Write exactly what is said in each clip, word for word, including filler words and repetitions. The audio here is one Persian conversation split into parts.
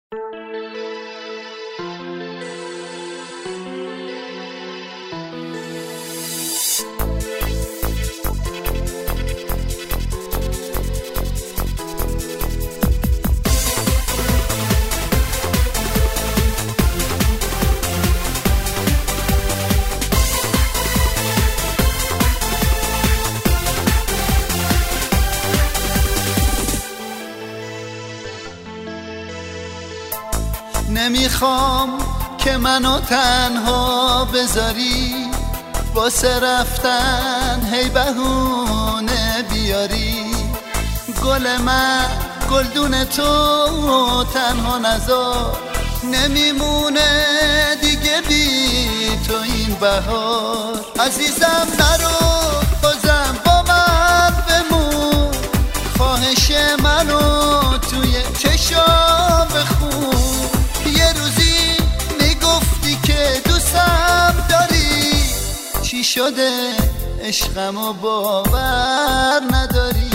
نمیخوام که منو تنها بذاری، واسه رفتن هی بهونه بیاری. گل من گلدون تو تنها نذار، نمیمونه دیگه بی تو این بهار. عزیزم نرو بازم با من بمون، خواهش منو توی چشام بخون. یه روزی میگفتی که دوستم داری، چی شده عشقمو باور نداری؟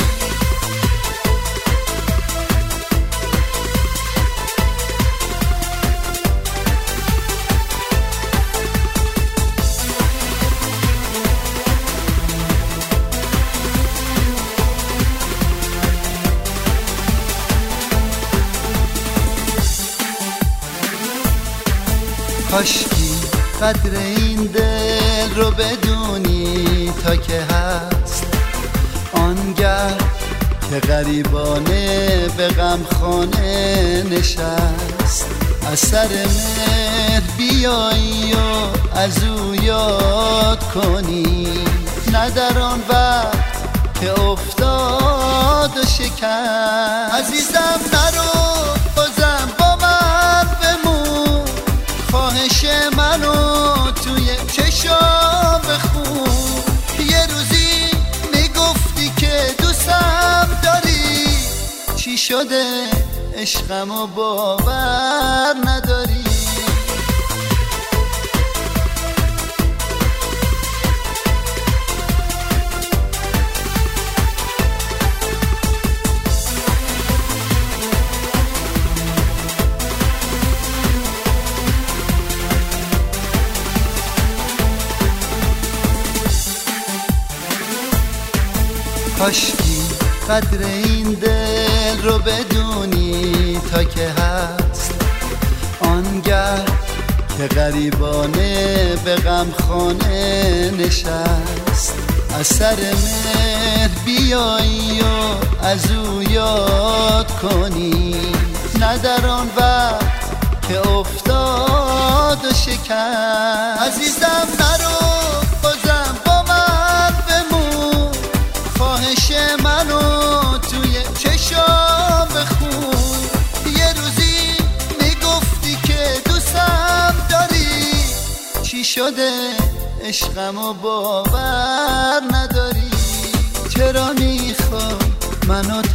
کاشکی قدر این دل رو بدونی تا که هست، آنگه که غریبانه به غمخانه نشست. از سر مهر بیایی و از او یاد کنی، نه در آن وقت که افتاد و شکست. عزیزم نرو بازم با من بمون، خواهش منو توی چشام بخون. یه روزی میگفتی که دوستم داری، چی شده عشقمو باور نداری؟ کاشکی قدر این دل رو بدونی تا که هست، آنگه که غریبانه به غمخانه نشست. از سر مهر بیایی و از او یاد کنی، نه در آن وقت که افتاد و شکست. عزیزم نرو بازم با من بمون، خواهش منو توی چشام بخون. یه روزی میگفتی که دوستم داری، چی شده عشقمو باور نداری؟ چرا میخوای منو